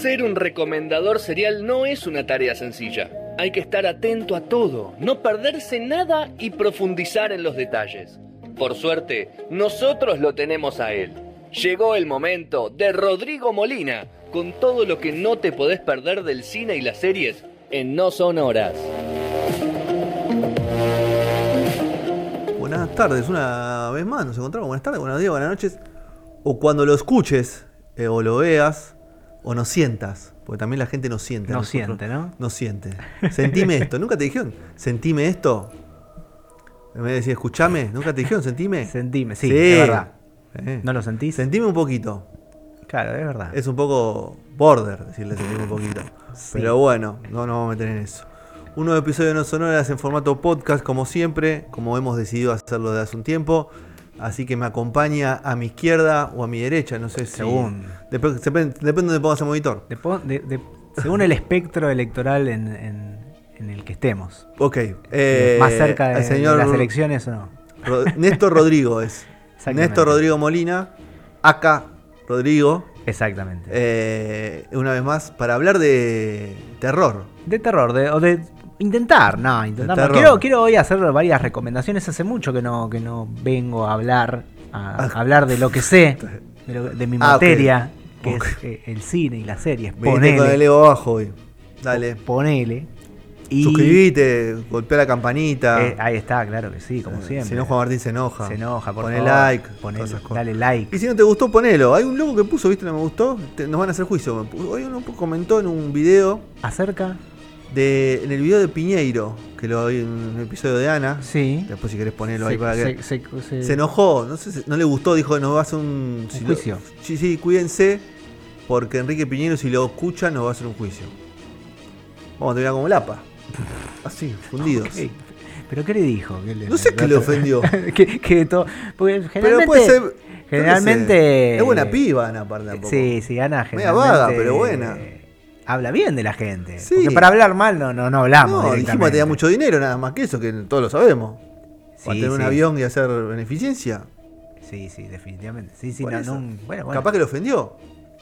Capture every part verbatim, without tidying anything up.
Ser un recomendador serial no es una tarea sencilla. Hay que estar atento a todo, no perderse nada y profundizar en los detalles. Por suerte, nosotros lo tenemos a él. Llegó el momento de Rodrigo Molina, con todo lo que no te podés perder del cine y las series en No Son Horas. Buenas tardes, una vez más nos encontramos. Buenas tardes, buenos días, buenas noches. O cuando lo escuches, eh, o lo veas, o nos sientas. Porque también la gente nos siente. No nosotros, siente, ¿no? Nos siente. Sentime esto. ¿Nunca te dijeron? Sentime esto. En vez de decir, escuchame, ¿nunca te dijeron sentime? Sentime, sí, Sí. es verdad. Eh. ¿No lo sentís? Sentime un poquito. Claro, es verdad. Es un poco border decirle sentime un poquito. Sí. Pero bueno, no nos vamos a meter en eso. Un nuevo episodio de No Sonoras en formato podcast, como siempre, como hemos decidido hacerlo desde hace un tiempo. Así que me acompaña a mi izquierda o a mi derecha, no sé si... Según. Dep- depende, depende de donde pongas el monitor. De, de, de, según el espectro electoral en, en, en el que estemos. Ok. Eh, Más cerca de, el señor de las elecciones o no. Ro- Néstor Rodrigo es. Exactamente. Néstor Rodrigo Molina, acá Rodrigo. Exactamente. Eh, una vez más, para hablar de terror. De terror, de, o de intentar, no, intentar. De No. terror. Quiero, quiero hoy hacer varias recomendaciones. Hace mucho que no, que no vengo a hablar, a, a hablar de lo que sé, de, lo- de mi Ah, materia, ok. que Ok. es eh, el cine y las series. Me con el Ponele, ego abajo hoy. Dale. ponele. Y, Suscribite, golpea la campanita. eh, ahí está, claro que sí, como siempre. Si no, Juan Martín se enoja. Se enoja, por Poné favor. like, Ponele, todas esas cosas. dale like. Y si no te gustó, ponelo. Hay un loco que puso, ¿viste? No me gustó. Te- nos van a hacer juicio. Hoy uno comentó en un video, Acerca, de, en el video de Piñeiro, que lo vi en un episodio de Ana. sí. Después si querés ponerlo ahí Se- para que... se- se- se- Se enojó, no sé, si- no le gustó, dijo que nos va a hacer un... Un si juicio. Lo, sí, sí, cuídense, porque Enrique Piñeiro, si lo escucha, nos va a hacer un juicio. Vamos a terminar como Lapa. Así, fundidos. Ok. ¿Pero qué le dijo? ¿Qué le- No sé qué le ofendió. que, que todo, porque Pero generalmente, puede ser... yo qué generalmente sé, es buena piba, Ana, aparte tampoco. Sí, sí, Ana Media generalmente vaga, pero buena. habla bien de la gente. Sí. Porque para hablar mal no, no, no hablamos. No, dijimos que directamente. tenía mucho dinero, nada más que eso, que todos lo sabemos. Sí, Para tener un sí. avión y hacer beneficencia. Sí, sí, definitivamente. Sí, sí, Por no, eso. no, bueno, bueno. Capaz que lo ofendió.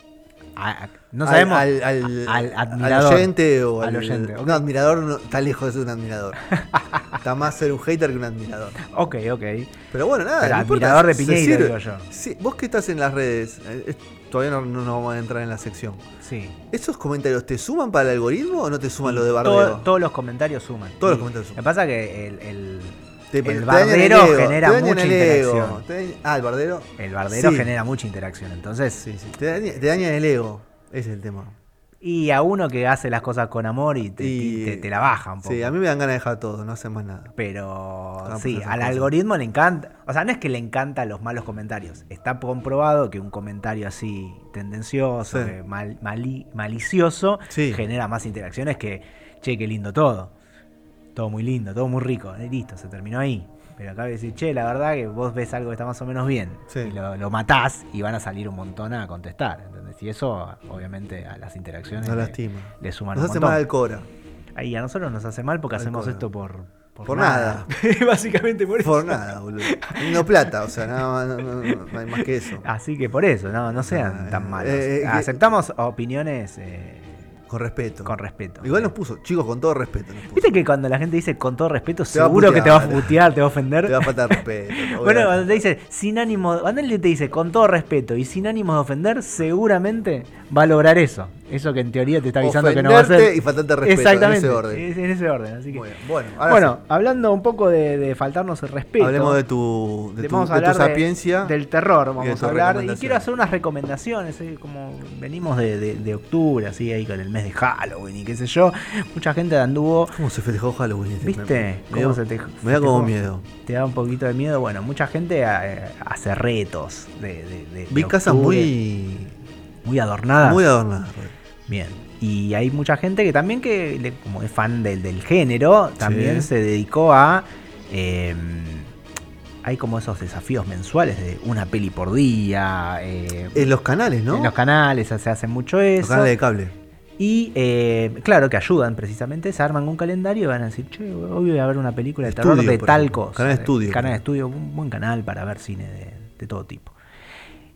A- a- no Al- sabemos. Al, al, al al admirador. oyente o Al al, oyente, ok. Un admirador no, está lejos de ser un admirador. Está más ser un hater que un admirador. Ok, ok. Pero bueno, nada. Pero no importa, admirador de se Piñeiro, sirve. digo yo. Sí, vos que estás en las redes, eh, es- todavía no, no nos vamos a entrar en la sección. Sí. ¿Esos comentarios te suman para el algoritmo o no te suman Y lo de todo- bardeo? todos los comentarios suman. Todos los Y comentarios suman. Me pasa que el, el, Te- el te dañan bardero ego, genera te dañan mucha el ego, interacción. te dañan- ah, el bardero. El bardero Sí. genera mucha interacción. Entonces, Sí, sí. Te daña, te daña el ego. Ese es el tema. y a uno que hace las cosas con amor y te, Y- te- te la baja un poco. Sí, a mí me dan ganas de dejar todo, no hacen más nada. Pero Vamos a sí, hacer al cosas. algoritmo le encanta. O sea, no es que le encantan los malos comentarios. Está comprobado que un comentario así tendencioso, Sí. que mal- mali- malicioso, Sí. genera más interacciones que, che, qué lindo todo. Todo muy lindo, todo muy rico. Y listo, se terminó ahí. Pero acá decir, che, la verdad que vos ves algo que está más o menos bien. Sí. Y lo, lo matás y van a salir un montón a contestar. ¿Entendés? Y eso, obviamente, a las interacciones No le, lastima. le suman Nos un hace montón. mal al Cora. Ahí a nosotros nos hace mal porque Al hacemos Cora. esto por, Por nada. Básicamente por eso. Por nada, boludo. No plata, o sea, no, no, no, no hay más que eso. Así que por eso, no, no sean Ah, tan malos. eh, eh, que- Aceptamos opiniones eh, Con respeto. con respeto. Igual nos puso, chicos, con todo respeto. Nos puso. Viste que cuando la gente dice con todo respeto, Te va a seguro que te va a putear. putear, te va a ofender. Te va a faltar respeto. Bueno, obviamente. cuando te dice sin ánimo, cuando él te dice con todo respeto y sin ánimo de ofender, seguramente va a lograr eso. Eso que en teoría te está avisando que no va a Ofenderte hacer. y faltarte respeto, Exactamente. en ese orden. Es en ese orden. Así que, Muy bien. Bueno, ahora bueno, sí. hablando un poco de, de faltarnos el respeto. Hablemos de tu, de Le tu, vamos a de tu hablar de- sapiencia. del terror, y de vamos tu a hablar. Y recomendación. quiero hacer unas recomendaciones, eh, como venimos de, de- de octubre, así ahí con el mes de Halloween y qué sé yo. Mucha gente anduvo, ¿Cómo se festejó Halloween? este? ¿viste? Me, me ¿Cómo dio- se te me da como festejó? miedo. Te da un poquito de miedo. Bueno, mucha gente eh, hace retos de, de, de- Vi de casas octubre, muy, muy adornadas. muy adornadas. Bien. Y hay mucha gente que también, que le- como es fan del, del género, también Sí. se dedicó a... eh, hay como esos desafíos mensuales de una peli por día. eh, En los canales, ¿no? En los canales se hace mucho eso. Los canales de cable. Y eh, claro que ayudan precisamente, se arman un calendario y van a decir, che, hoy voy a ver una película de terror Estudio, de por tal ejemplo. cosa. Canal Estudio, Canal por Estudio, un buen canal para ver cine de, de todo tipo.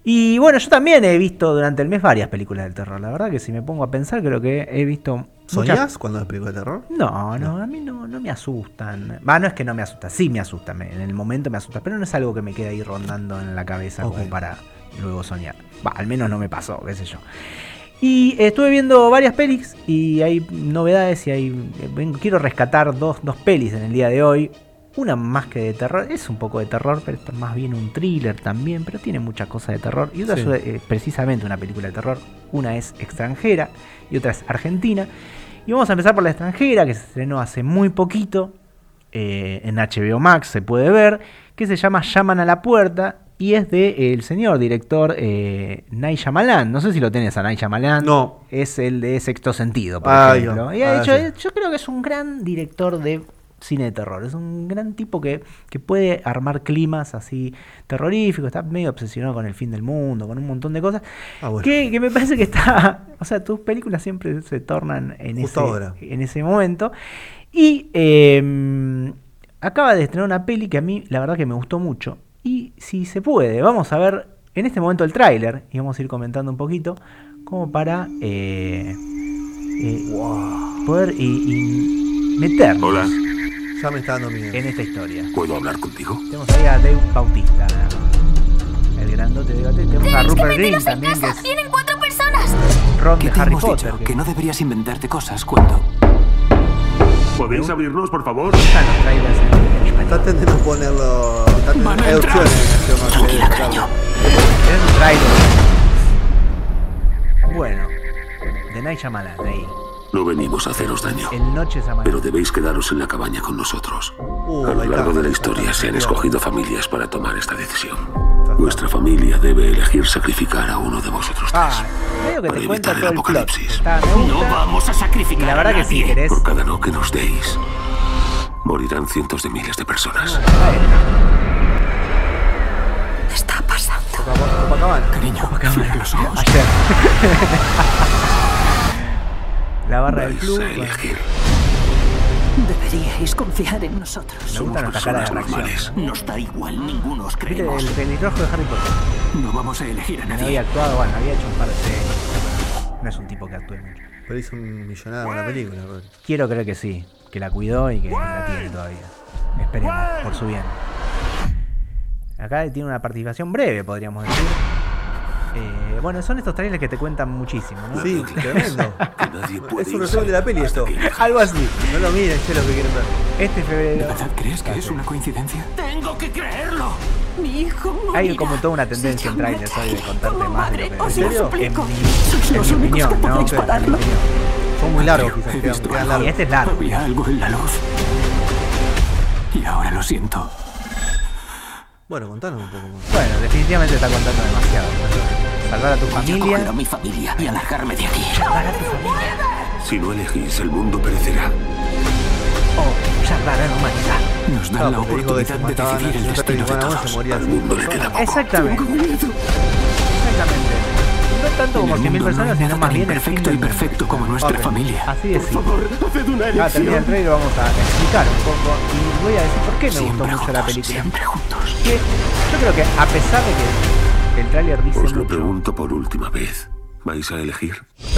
Y bueno, yo también he visto durante el mes varias películas de terror. La verdad que si me pongo a pensar, creo que he visto... ¿Soñás muchas... cuando ves películas de terror? No, no, a mí no, no me asustan. Va, no es que no me asustan, sí me asustan. En el momento me asustan, pero no es algo que me quede ahí rondando en la cabeza okay. como para luego soñar. Va, al menos no me pasó, qué sé yo. Y estuve viendo varias pelis y hay novedades y hay... Quiero rescatar dos, dos pelis en el día de hoy. Una más que de terror, es un poco de terror, pero es más bien un thriller también, pero tiene muchas cosas de terror. Y otra sí. es eh, precisamente una película de terror. Una es extranjera y otra es argentina. Y vamos a empezar por la extranjera, que se estrenó hace muy poquito. Eh, en H B O Max se puede ver. Que se llama Llaman a la puerta. Y es de eh, el señor director eh, Night Shyamalan. No sé si lo tenés a Night Shyamalan. No. Es el de Sexto Sentido, por Ay, ejemplo. no. Y ha ah, hecho, sí. yo creo que es un gran director de cine de terror. Es un gran tipo que, que puede armar climas así terroríficos. Está medio obsesionado con el fin del mundo, con un montón de cosas. Ah, bueno. que, que me parece que está... O sea, tus películas siempre se tornan en, ese, en ese momento. Y eh, acaba de estrenar una peli que a mí la verdad que me gustó mucho. Y si se puede, vamos a ver en este momento el tráiler. Y vamos a ir comentando un poquito como para eh, eh, wow. poder y, y meternos. Hola. Ya me está dando miedo. En esta historia. ¿Puedo hablar contigo? Tenemos ahí a Dave Bautista, el grandote de Bautista. Tenemos a Rupert Green también, que es... ¡Vienen cuatro personas! Ron ¿Qué de te Harry hemos Potter. dicho? Que... que no deberías inventarte cosas cuando... ¿Podéis abrirnos, por favor? Están los trailers en español. Traten de no ponerlo... Hay opciones en Tranquila, cariño. Es un trailer. Bueno, de Night Shyamalan, ahí. No venimos a haceros daño. El Noche Shyamalan. Pero debéis quedaros en la cabaña con nosotros. Uh, a lo largo God. de la historia se han escogido familias para tomar esta decisión. Vuestra familia debe elegir sacrificar a uno de vosotros tres. Ah, medio que para te cuenta evitar todo el el plot. apocalipsis. Está, me gusta. No vamos a sacrificar Y la verdad a que sí, nadie. querés. Por cada no que nos deis, morirán cientos de miles de personas. ¿Qué está pasando? Copacabana. Cariño, cierra los ojos. Ayer. La barra del Vais club. a elegir. Deberíais confiar en nosotros. Me Somos gusta nuestra cara de personas reacción. normales. Nos da igual, ninguno os ¿Viste creemos. el pelirrojo de Harry Potter? No vamos a elegir a No nadie. había actuado, bueno, había hecho un par de series. No es un tipo que actúe mucho. Pero hizo un millonada con la película, Rodri. Quiero creer que sí, que la cuidó y que la tiene todavía. Esperemos, por su bien. Acá tiene una participación breve, podríamos decir. Eh, bueno, son estos trailers que te cuentan muchísimo, ¿no? Sí, tremendo. Que nadie puede Es un resumen de la peli hasta esto. que elegir. Algo así. No lo miren, sé lo que quieren ver. Este ¿De febrero verdad crees que es una coincidencia? ¡Tengo que creerlo! Mi hijo morirá. hay como toda una tendencia en Se llama trailers hoy de Jay. contarte Como más de madre, lo que... os ¿En lo serio? suplico. En mi, Sois en los mi únicos opinión, que ¿no? podéis Pero en mi pararlo. opinión. Son muy largos, He quizás. Quedan, visto quedan algo. largos. Y este es largo. Había algo en la luz. Y ahora lo siento. Bueno, contanos un poco más. Bueno, definitivamente está contando demasiado. Salvar a tu Voy a familia. coger a mi familia y alejarme de aquí. Salvar a tu familia. Si no elegís, el mundo perecerá. O salvar a la humanidad. Nos dan Claro, la porque dijo que se oportunidad de mataban, decidir el si no destino de sacrificaban a uno, se todos. moría Al así. mundo le queda poco. Exactamente. Exactamente. No tanto como En el cien mil mundo no personas, hay sino nada más tan bien el fin imperfecto y del mundo. perfecto como nuestra Ok. familia. Así de simple. haced una Acá termina el trailer, vamos a explicar un poco y voy a decir por qué me gustó Siempre mucho la juntos, película. siempre juntos. Que yo creo que a pesar de que el tráiler dice Os lo mucho, pregunto por última vez. ¿Vais a elegir?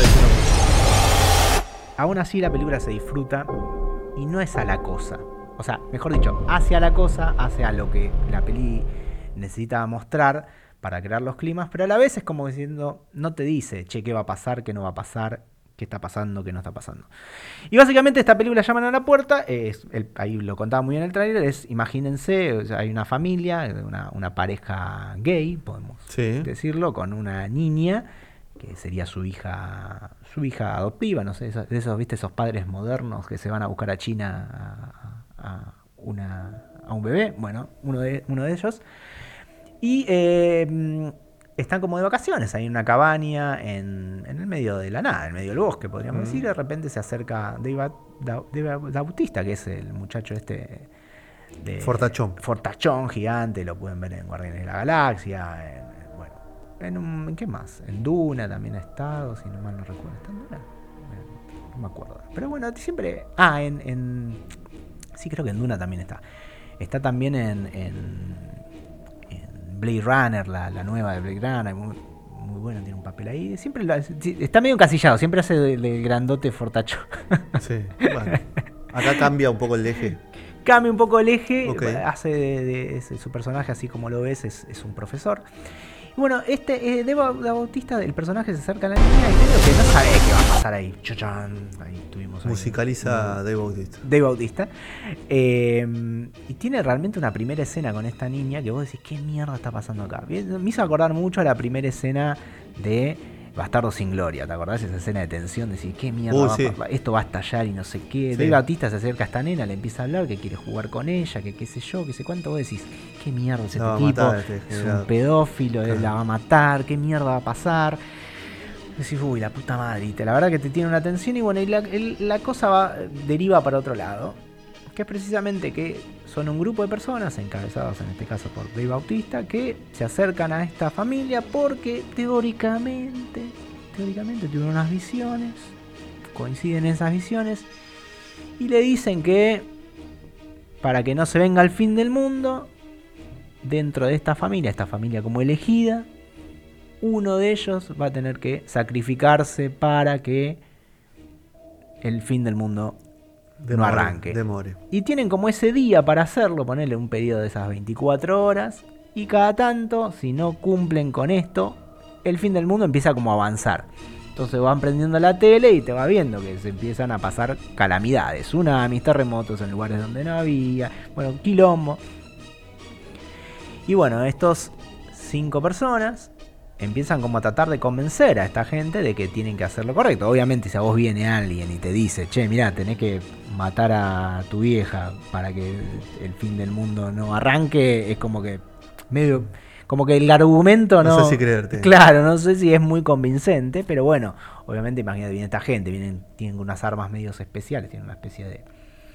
aún así la película se disfruta y no es a la cosa. O sea, mejor dicho, hace a la cosa, hace a lo que la peli necesita mostrar para crear los climas, pero a la vez es como diciendo, no te dice, che, qué va a pasar, qué no va a pasar, qué está pasando, qué no está pasando. Y básicamente esta película Llaman a la puerta, es, el, ahí lo contaba muy bien el tráiler, es, imagínense, o sea, hay una familia, una, una pareja gay, podemos Sí. decirlo, con una niña, que sería su hija su hija adoptiva, no sé, esos, esos, ¿viste? Esos padres modernos que se van a buscar a China a, a, una, a un bebé, bueno, uno de, uno de ellos. Y eh, están como de vacaciones, ahí en una cabaña, en, en el medio de la nada, en el medio del bosque, podríamos Mm. decir. De repente se acerca Dave, Dave Bautista, que es el muchacho este de Fortachón. Fortachón gigante, lo pueden ver en Guardianes de la Galaxia, en, en- bueno, en un, ¿en qué más? En Duna también ha estado, si no mal no recuerdo. ¿Está en Duna? Eh, No me acuerdo. Pero bueno, siempre... Ah, en, en... Sí, creo que en Duna también está. Está también en... en, en Blade Runner, la, la nueva de Blade Runner, muy, muy bueno, tiene un papel ahí. Siempre lo, está medio encasillado, siempre hace de, de grandote fortacho. Sí, bueno. Acá cambia un poco el eje. Cambia un poco el eje, okay. hace de, de, de su personaje, así como lo ves, es, es un profesor. Y bueno, este eh, Dave Bautista, el personaje se acerca a la niña y creo que no sabe qué va a pasar ahí. Chachán, ahí tuvimos ahí. Musicaliza Dave Bautista. Dave Bautista. Eh, y tiene realmente una primera escena con esta niña que vos decís, ¿qué mierda está pasando acá? Me hizo acordar mucho a la primera escena de Bastardo sin Gloria, ¿te acordás? Esa escena de tensión, de decir, ¿qué mierda uh, va sí. a, esto va a estallar y no sé qué? Sí. Dave Bautista se acerca a esta nena, le empieza a hablar, que quiere jugar con ella, que qué sé yo, que sé cuánto. Vos decís, ¿qué mierda es este tipo? Matar, este es un pedófilo, claro. La va a matar, ¿qué mierda va a pasar? Decís, uy, la puta madre. Y te, la verdad que te tiene una tensión y bueno, y la, el, la cosa va, deriva para otro lado, que es precisamente que son un grupo de personas, encabezados en este caso por Dave Bautista, que se acercan a esta familia porque teóricamente... teóricamente tuvieron unas visiones, coinciden esas visiones y le dicen que para que no se venga el fin del mundo, dentro de esta familia, esta familia como elegida, uno de ellos va a tener que sacrificarse para que el fin del mundo demore, no arranque. Demore. Y tienen como ese día para hacerlo, ponerle un periodo de esas veinticuatro horas y cada tanto, si no cumplen con esto, el fin del mundo empieza como a avanzar. Entonces van prendiendo la tele y te va viendo que se empiezan a pasar calamidades, tsunamis, terremotos en lugares donde no había, bueno, quilombo. Y bueno, estos cinco personas empiezan como a tratar de convencer a esta gente de que tienen que hacer lo correcto. Obviamente si a vos viene alguien y te dice, che, mirá, tenés que matar a tu vieja para que el fin del mundo no arranque, es como que medio... como que el argumento no... No sé si creerte. Claro, no sé si es muy convincente, pero bueno, obviamente imagínate, viene esta gente, vienen, tienen unas armas medios especiales, tienen una especie de...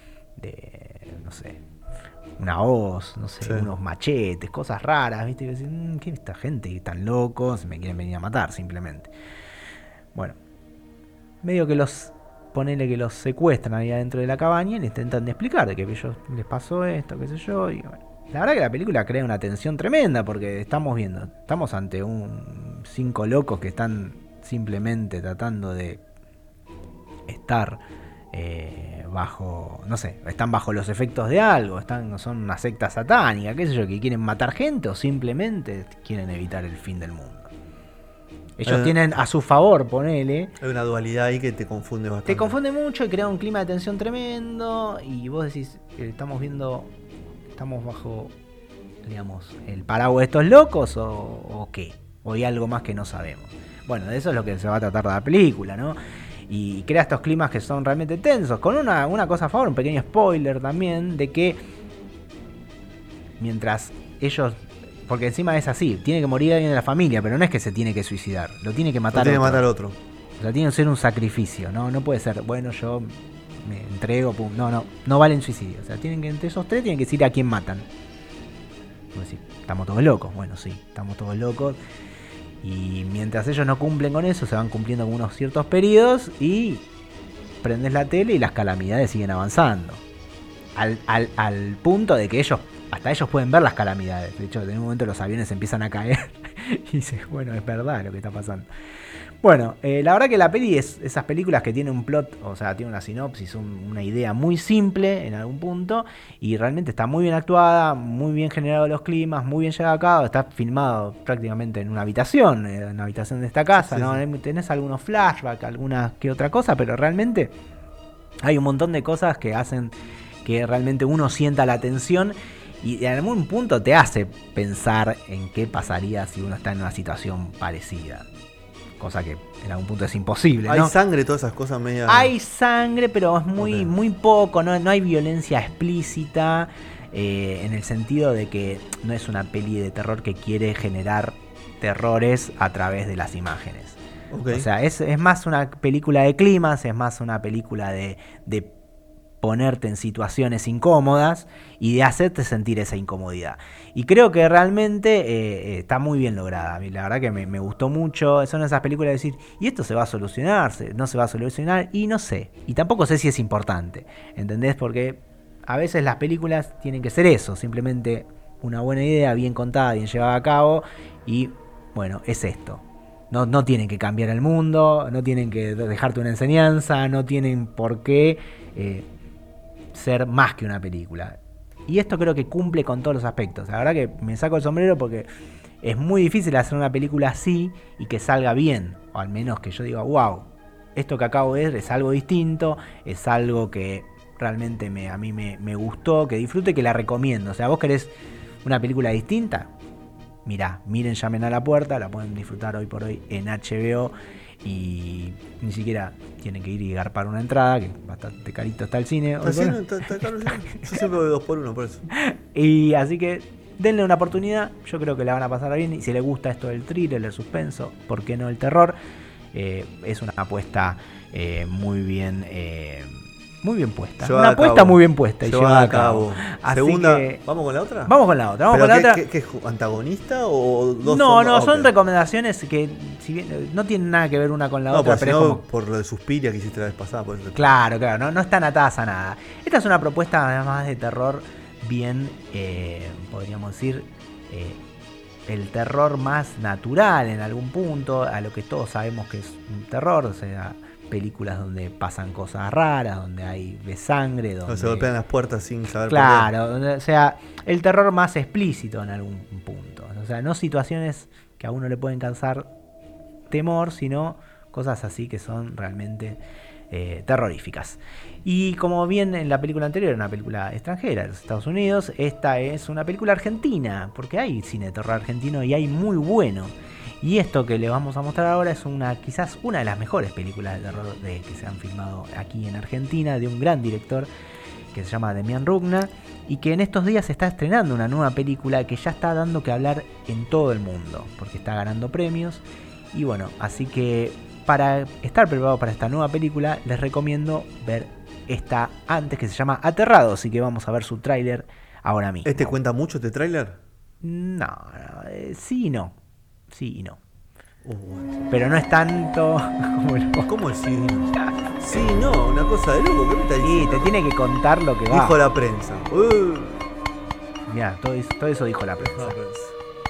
de no sé, una hoz, no sé, sí. unos machetes, cosas raras, ¿viste? Y decís, mmm, ¿qué es esta gente? Están locos, me quieren venir a matar, simplemente. Bueno, medio que los... ponele que los secuestran ahí adentro de la cabaña y les intentan de explicar de que a ellos les pasó esto, qué sé yo, y bueno... La verdad que la película crea una tensión tremenda porque estamos viendo, estamos ante un cinco locos que están simplemente tratando de estar eh, bajo, no sé, están bajo los efectos de algo, están, son una secta satánica, qué sé yo, que quieren matar gente o simplemente quieren evitar el fin del mundo. Ellos eh, tienen a su favor, ponele. Hay una dualidad ahí que te confunde bastante. Te confunde mucho y crea un clima de tensión tremendo y vos decís, eh, estamos viendo... ¿Estamos bajo, digamos, el paraguas de estos locos o, o qué? ¿O hay algo más que no sabemos? Bueno, de eso es lo que se va a tratar de la película, ¿no? Y crea estos climas que son realmente tensos. Con una, una cosa a favor, un pequeño spoiler también, de que mientras ellos... Porque encima es así, tiene que morir alguien de la familia, pero no es que se tiene que suicidar, lo tiene que matar lo tiene otro. que matar otro. O sea, tiene que ser un sacrificio, ¿no? No puede ser, bueno, yo... me entrego, pum. No, no, no valen suicidio. O sea, tienen que, entre esos tres tienen que decir a quién matan. Decir, estamos todos locos. Bueno, sí, estamos todos locos. Y mientras ellos no cumplen con eso, se van cumpliendo con unos ciertos periodos y prendes la tele y las calamidades siguen avanzando. Al, al, al punto de que ellos, hasta ellos pueden ver las calamidades. De hecho, en un momento los aviones empiezan a caer y dices, bueno, es verdad lo que está pasando. Bueno, eh, la verdad que la peli es esas películas que tienen un plot, o sea, tiene una sinopsis, un, una idea muy simple en algún punto y realmente está muy bien actuada, muy bien generado los climas, muy bien llevado a cabo, está filmado prácticamente en una habitación, en una habitación de esta casa, sí, ¿no? Sí. Tenés algunos flashbacks, alguna que otra cosa, pero realmente hay un montón de cosas que hacen que realmente uno sienta la tensión y en algún punto te hace pensar en qué pasaría si uno está en una situación parecida. Cosa que en algún punto es imposible, ¿no? Hay sangre, todas esas cosas media... Hay sangre, pero es muy, okay. muy poco, no, no hay violencia explícita, eh, en el sentido de que no es una peli de terror que quiere generar terrores a través de las imágenes. Okay. O sea, es, es más una película de climas, es más una película de, de ponerte en situaciones incómodas y de hacerte sentir esa incomodidad. Y creo que realmente eh, está muy bien lograda. A mí la verdad que me, me gustó mucho. Son esas películas de decir, ¿y esto se va a solucionar? ¿No se va a solucionar? Y no sé. Y tampoco sé si es importante. ¿Entendés? Porque a veces las películas tienen que ser eso. Simplemente una buena idea, bien contada, bien llevada a cabo, y bueno, es esto. No, no tienen que cambiar el mundo, no tienen que dejarte una enseñanza, no tienen por qué eh, ser más que una película. Y esto creo que cumple con todos los aspectos. La verdad que me saco el sombrero porque es muy difícil hacer una película así y que salga bien. O al menos que yo diga, wow, esto que acabo de ver es algo distinto, es algo que realmente me, a mí me, me gustó, que disfrute, que la recomiendo. O sea, vos querés una película distinta, mirá, miren, llamen a la puerta, la pueden disfrutar hoy por hoy en H B O. Y ni siquiera tienen que ir y garpar una entrada, que bastante carito está el cine. ¿Está cine? ¿Está, está caro? Yo siempre voy dos por uno, por eso. Y así que denle una oportunidad, yo creo que la van a pasar bien. Y si les gusta esto del thriller, el suspenso, ¿por qué no el terror? Eh, es una apuesta eh, muy bien eh, muy bien puesta. Llevada una apuesta muy bien puesta y llevada a cabo. Así Segunda, que, ¿vamos con la otra? Vamos con la otra. Vamos con qué, la otra. ¿qué, qué es antagonista o dos? No, son, no, okay. son recomendaciones que si bien, no tienen nada que ver una con la no, otra. Pero no, como... por lo de Suspiria que hiciste la vez pasada. Por eso claro, claro, no, no están atadas a nada. Esta es una propuesta además de terror bien, eh, podríamos decir, eh, el terror más natural en algún punto, a lo que todos sabemos que es un terror, o sea... películas donde pasan cosas raras, donde hay de sangre, donde no, se golpean las puertas sin saber claro, por qué. Donde, o sea, el terror más explícito en algún punto. O sea, no situaciones que a uno le pueden causar temor, sino cosas así que son realmente eh, terroríficas. Y como bien en la película anterior era una película extranjera de los Estados Unidos, esta es una película argentina, porque hay cine de terror argentino y hay muy bueno. Y esto que les vamos a mostrar ahora es una quizás una de las mejores películas de terror de, que se han filmado aquí en Argentina, de un gran director que se llama Demián Rugna, y que en estos días se está estrenando una nueva película que ya está dando que hablar en todo el mundo, porque está ganando premios. Y bueno, así que para estar preparado para esta nueva película, les recomiendo ver esta antes, que se llama Aterrado, así que vamos a ver su tráiler ahora mismo. ¿Este cuenta mucho este tráiler? No, no eh, sí y no. Sí y no. Uh, bueno. Pero no es tanto como el... ¿Cómo es sí y no? Sí y no, una cosa de loco. ¿Qué me está diciendo? Sí, te tiene que contar lo que va. Dijo la prensa. Uh. Mirá, todo eso, todo eso dijo la prensa. La prensa.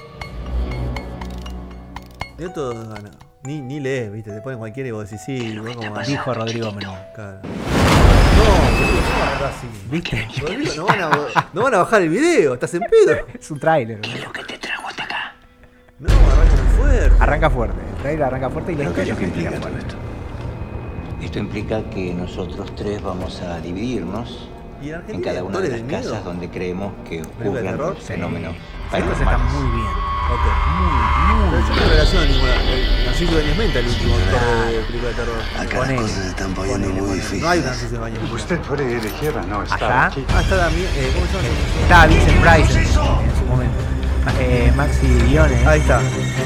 Yo todo gana. Ni, ni lees, viste, te ponen cualquiera y vos decís sí. Vos como dijo Rodrigo Menú. Claro. No, Rodrigo, no van a así. ¿Viste? Rodrigo, no van, a, no van a bajar el video, estás en pedo. Es un tráiler. ¿Qué es lo que te trajo hasta acá? No, arranca muy fuerte. Arranca fuerte, el trailer arranca fuerte y la historia ¿Qué implica fuerte. esto? Esto implica que nosotros tres vamos a dividirnos ¿Y en, en cada una de las casas donde creemos que ocurren terror? fenómenos Sí. Estos están muy bien. Ok. Muy, Pero yo muy no relaciono ninguna. Narciso Bañez Menta, el último autor de película de terror. Acá Ponele, las cosas se están poniendo ponele, muy ponele. difíciles. No hay un Narciso Bañez Menta. Usted puede elegir a no estar Allá. aquí. Ah, está también. Eh, ¿Cómo se llama? Estaba Vincent Price en, en su momento. Eh, Maxi Guiones. Ahí está.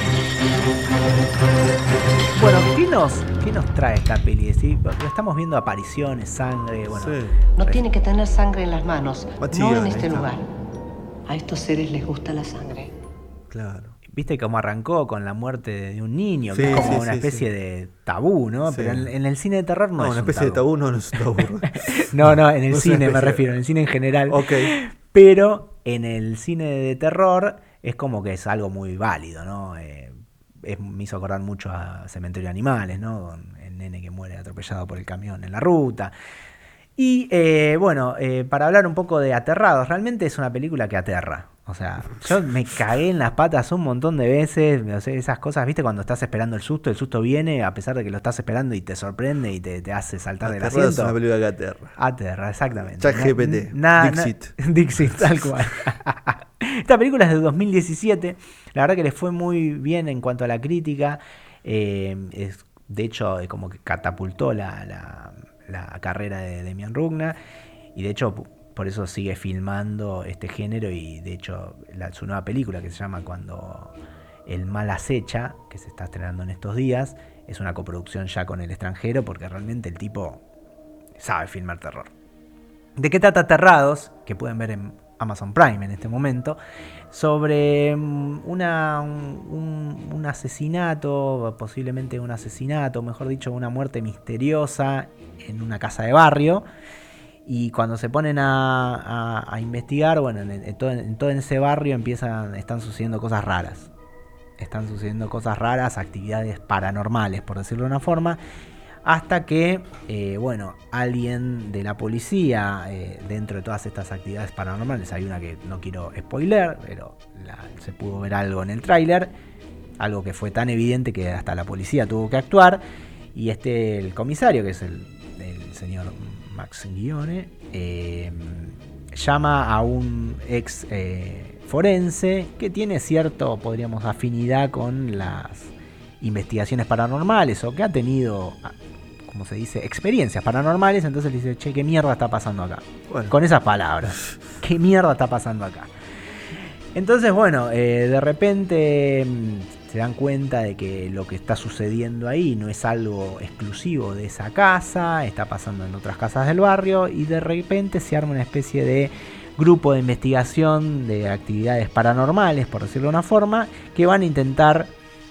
Bueno, ¿qué nos, ¿qué nos trae esta peli? ¿Sí? Estamos viendo apariciones, sangre, bueno. Sí. No tiene que tener sangre en las manos, Maxi no en Guiones, este ahí está. lugar. A estos seres les gusta la sangre. Claro. Viste cómo arrancó con la muerte de un niño, Sí, que es como sí, una sí, especie sí. de tabú, ¿no? Sí. Pero en, en el cine de terror no, No, es una un especie de tabú, no, no es un tabú. No, no, en el No es cine una me especie de- refiero, en el cine en general. Ok. Pero en el cine de terror es como que es algo muy válido, ¿no? Eh, es- me hizo acordar mucho a Cementerio de Animales, ¿no? Con el nene que muere atropellado por el camión en la ruta. Y eh, bueno, eh, para hablar un poco de Aterrados, realmente es una película que aterra. O sea, yo me cagué en las patas un montón de veces, o sea, esas cosas, ¿viste? Cuando estás esperando el susto, el susto viene a pesar de que lo estás esperando y te sorprende y te, te hace saltar del Aterrado es asiento. una película que aterra. Aterra, exactamente. ChatGPT, Na- na- Dixit. Dixit, tal cual. Esta película es de dos mil diecisiete. La verdad que le fue muy bien en cuanto a la crítica. Eh, es, de hecho, es como que catapultó la, la, la carrera de Demián Rugna. Y de hecho, por eso sigue filmando este género. Y de hecho, la, su nueva película que se llama Cuando el mal acecha, que se está estrenando en estos días, es una coproducción ya con el extranjero, porque realmente el tipo sabe filmar terror. ¿De qué trata Aterrados? Que pueden ver en Amazon Prime en este momento. Sobre una, un, un asesinato, posiblemente un asesinato, mejor dicho, una muerte misteriosa en una casa de barrio. Y cuando se ponen a, a, a investigar, bueno, en, en, todo, en todo ese barrio empiezan, están sucediendo cosas raras. Están sucediendo cosas raras, actividades paranormales, por decirlo de una forma. Hasta que, eh, bueno, alguien de la policía, eh, dentro de todas estas actividades paranormales, hay una que no quiero spoiler, pero la, se pudo ver algo en el tráiler, algo que fue tan evidente que hasta la policía tuvo que actuar. Y este, el comisario, que es el, el señor Max Guione, eh, llama a un ex eh, forense que tiene cierto, podríamos, afinidad con las investigaciones paranormales, o que ha tenido, como se dice, experiencias paranormales. Entonces le dice, che, ¿qué mierda está pasando acá? Bueno. Con esas palabras, ¿qué mierda está pasando acá? Entonces, bueno, eh, de repente se dan cuenta de que lo que está sucediendo ahí no es algo exclusivo de esa casa, está pasando en otras casas del barrio, y de repente se arma una especie de grupo de investigación de actividades paranormales, por decirlo de una forma, que van a intentar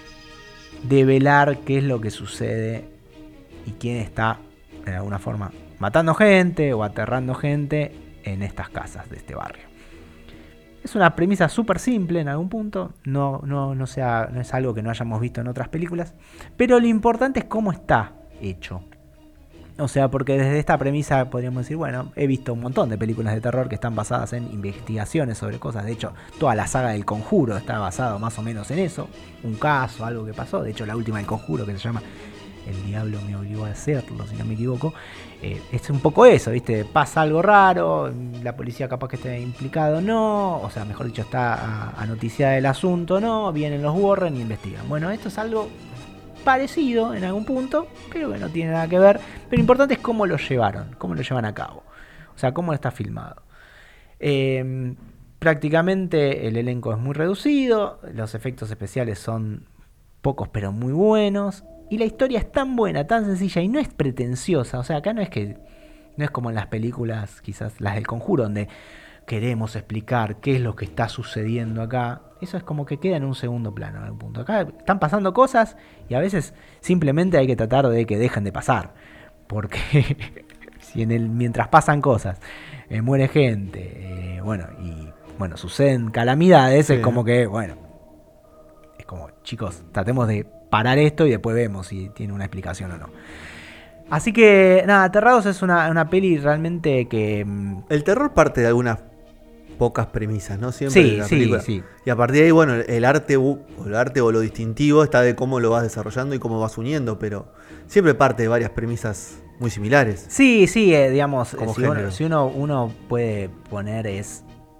develar qué es lo que sucede y quién está, de alguna forma, matando gente o aterrando gente en estas casas de este barrio. Es una premisa súper simple en algún punto, no, no, no, sea, no es algo que no hayamos visto en otras películas, pero lo importante es cómo está hecho. O sea, porque desde esta premisa podríamos decir, bueno, he visto un montón de películas de terror que están basadas en investigaciones sobre cosas. De hecho, toda la saga del Conjuro está basada más o menos en eso, un caso, algo que pasó. De hecho, la última del Conjuro, que se llama El Diablo me obligó a hacerlo, si no me equivoco, eh, es un poco eso, ¿viste? Pasa algo raro, la policía capaz que esté implicado, no, o sea, mejor dicho, está a, a noticia del asunto, no, vienen los Warren y investigan. Bueno, esto es algo parecido en algún punto, pero que no tiene nada que ver. Pero lo importante es cómo lo llevaron, cómo lo llevan a cabo, o sea, cómo está filmado. Eh, prácticamente el elenco es muy reducido, los efectos especiales son pocos pero muy buenos. Y la historia es tan buena, tan sencilla y no es pretenciosa. O sea, acá no es que no es como en las películas, quizás las del Conjuro, donde queremos explicar qué es lo que está sucediendo acá. Eso es como que queda en un segundo plano en algún punto. Acá están pasando cosas y a veces simplemente hay que tratar de que dejen de pasar. Porque si en el, mientras pasan cosas, eh, muere gente, eh, bueno, y bueno, suceden calamidades, sí. Es como que, bueno, es como, chicos, tratemos de parar esto y después vemos si tiene una explicación o no. Así que, nada, Aterrados es una, una peli realmente que... El terror parte de algunas pocas premisas, ¿no? Siempre sí, de la sí, película. sí. Y a partir de ahí, bueno, el arte, o el arte o lo distintivo está de cómo lo vas desarrollando y cómo vas uniendo, pero siempre parte de varias premisas muy similares. Sí, sí, eh, digamos, Como si, uno, si uno, uno puede poner es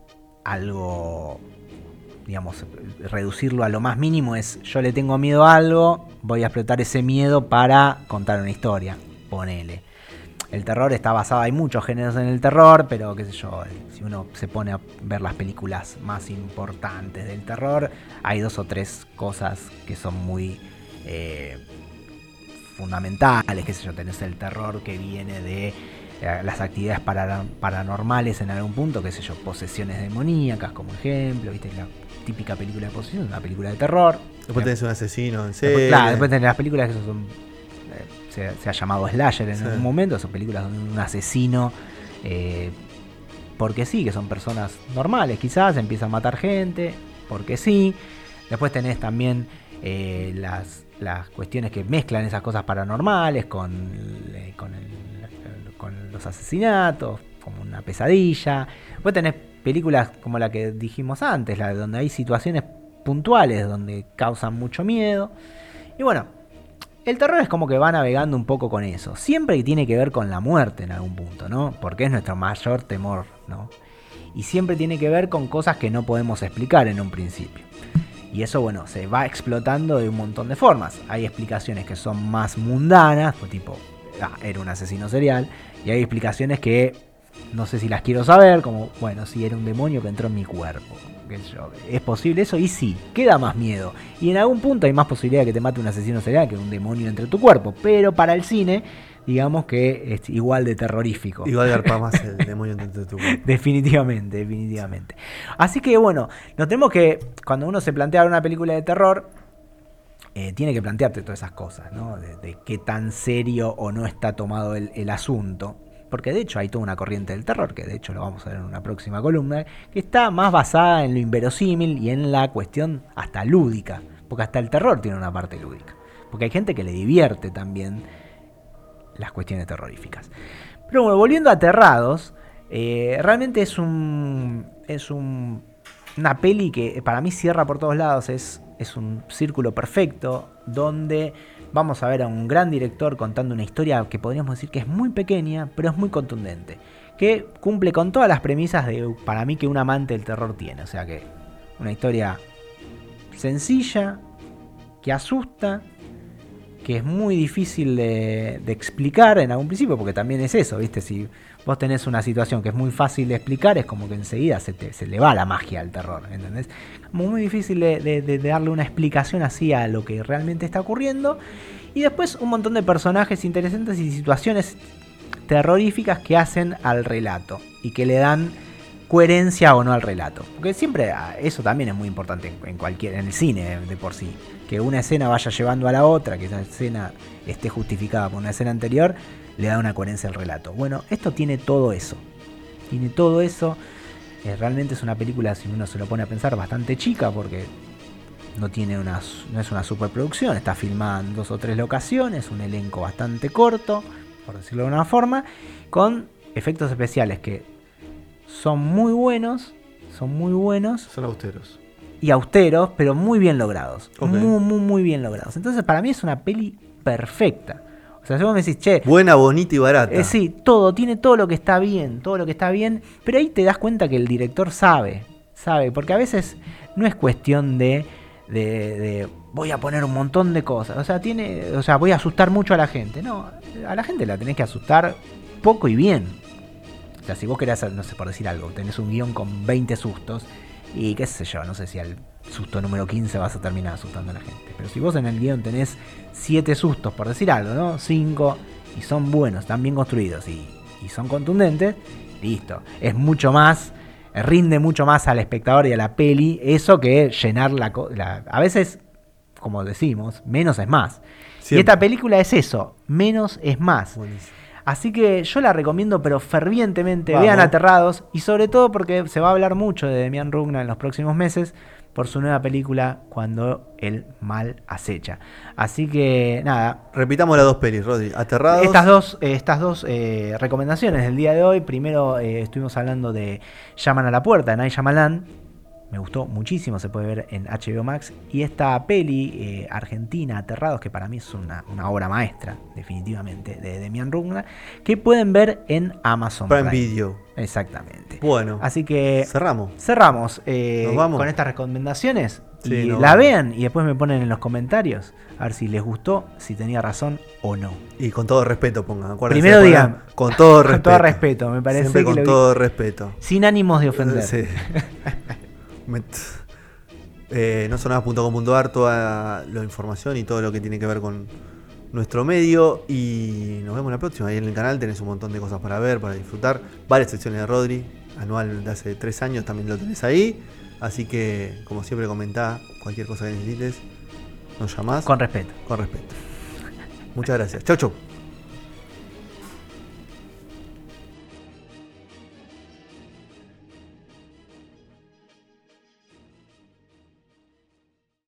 algo... digamos, reducirlo a lo más mínimo es, yo le tengo miedo a algo, voy a explotar ese miedo para contar una historia, ponele. El terror está basado, hay muchos géneros en el terror, pero qué sé yo, si uno se pone a ver las películas más importantes del terror, hay dos o tres cosas que son muy eh, fundamentales, qué sé yo, tenés el terror que viene de eh, las actividades para, paranormales en algún punto, qué sé yo, posesiones demoníacas como ejemplo, viste, la típica película de posesión, una película de terror. Después tenés un asesino en serie. Después, claro, después tenés las películas que son, eh, se, se ha llamado slasher en sí. algún momento, son películas donde un asesino, eh, porque sí, que son personas normales quizás, empiezan a matar gente, porque sí. Después tenés también eh, las, las cuestiones que mezclan esas cosas paranormales con, eh, con, el, con los asesinatos, como una pesadilla. Después tenés películas como la que dijimos antes, la donde hay situaciones puntuales donde causan mucho miedo. Y bueno, el terror es como que va navegando un poco con eso. Siempre tiene que ver con la muerte en algún punto, ¿no? Porque es nuestro mayor temor, ¿no? Y siempre tiene que ver con cosas que no podemos explicar en un principio. Y eso, bueno, se va explotando de un montón de formas. Hay explicaciones que son más mundanas, pues tipo, ah, era un asesino serial. Y hay explicaciones que no sé si las quiero saber, como, bueno, si era un demonio que entró en mi cuerpo. ¿Qué sé yo? ¿Es posible eso? Y sí, queda más miedo. Y en algún punto hay más posibilidad de que te mate un asesino serial que un demonio entre tu cuerpo. Pero para el cine, digamos que es igual de terrorífico. Igual garpa más el demonio dentro de tu cuerpo. Definitivamente, definitivamente. Así que bueno, nos tenemos que, cuando uno se plantea una película de terror, eh, tiene que plantearte todas esas cosas, ¿no? De, de qué tan serio o no está tomado el, el asunto. porque de hecho hay toda una corriente del terror, que de hecho lo vamos a ver en una próxima columna, que está más basada en lo inverosímil y en la cuestión hasta lúdica, porque hasta el terror tiene una parte lúdica, porque hay gente que le divierte también las cuestiones terroríficas. Pero bueno, volviendo a Aterrados, eh, realmente es un es un, una peli que para mí cierra por todos lados, es, es un círculo perfecto, donde vamos a ver a un gran director contando una historia que podríamos decir que es muy pequeña, pero es muy contundente, que cumple con todas las premisas de, para mí, que un amante del terror tiene. O sea que una historia sencilla, que asusta, que es muy difícil de, de explicar en algún principio, porque también es eso, ¿viste? Si vos tenés una situación que es muy fácil de explicar, es como que enseguida se, te, se le va la magia al terror, ¿entendés? Como muy difícil de, de, de darle una explicación así a lo que realmente está ocurriendo. Y después un montón de personajes interesantes y situaciones terroríficas que hacen al relato y que le dan coherencia o no al relato, porque siempre eso también es muy importante en, en cualquier en el cine de por sí, que una escena vaya llevando a la otra, que esa escena esté justificada por una escena anterior, le da una coherencia al relato. Bueno, esto tiene todo eso, tiene todo eso. Eh, realmente es una película, si uno se lo pone a pensar, bastante chica, porque no tiene una, no es una superproducción, está filmada en dos o tres locaciones, un elenco bastante corto, por decirlo de una forma, con efectos especiales que son muy buenos, son muy buenos. Son austeros. Y austeros, pero muy bien logrados. Okay. Muy, muy, muy bien logrados. Entonces, para mí es una peli perfecta. O sea, si vos me decís, che... buena, bonita y barata. Eh, sí, todo, tiene todo lo que está bien, todo lo que está bien. Pero ahí te das cuenta que el director sabe, sabe. Porque a veces no es cuestión de... de, de voy a poner un montón de cosas. O sea, tiene, o sea, voy a asustar mucho a la gente. No, a la gente la tenés que asustar poco y bien. O sea, si vos querés, no sé, por decir algo, tenés un guión con veinte sustos y qué sé yo, no sé si al susto número quince vas a terminar asustando a la gente. Pero si vos en el guión tenés siete sustos, por decir algo, ¿no? cinco, y son buenos, están bien construidos y, y son contundentes, listo. Es mucho más, rinde mucho más al espectador y a la peli eso que llenar la... la a veces, como decimos, menos es más. Siempre. Y esta película es eso, menos es más. Buenísimo. Así que yo la recomiendo, pero fervientemente. Vamos. Vean Aterrados, y sobre todo porque se va a hablar mucho de Demián Rugna en los próximos meses por su nueva película Cuando el mal acecha. Así que nada. Repitamos las dos pelis, Rodri. Aterrados. Estas dos, eh, estas dos eh, recomendaciones del día de hoy. Primero eh, estuvimos hablando de Llaman a la puerta de Night Shyamalan. Me gustó muchísimo, se puede ver en H B O Max. Y esta peli eh, argentina, Aterrados, que para mí es una, una obra maestra, definitivamente, de Demián Rugna, que pueden ver en Amazon Prime Video. Exactamente. Bueno, así que cerramos. Cerramos eh, ¿Nos vamos? Con estas recomendaciones. Sí, y la vamos. vean y después me ponen en los comentarios a ver si les gustó, si tenía razón o no. Y con todo respeto pongan. Acuérdense, Primero digan. Con todo respeto. Con todo respeto, me parece. Siempre que con lo todo vi. respeto. Sin ánimos de ofender. Sí. eh, no sonaba punto com punto ar, toda la información y todo lo que tiene que ver con nuestro medio. Y nos vemos la próxima. Ahí en el canal tenés un montón de cosas para ver, para disfrutar. Varias secciones de Rodri, anual de hace tres años, también lo tenés ahí. Así que, como siempre, comentá cualquier cosa que necesites. Nos llamás. Con respeto. Con respeto. Muchas gracias. Chau, chau.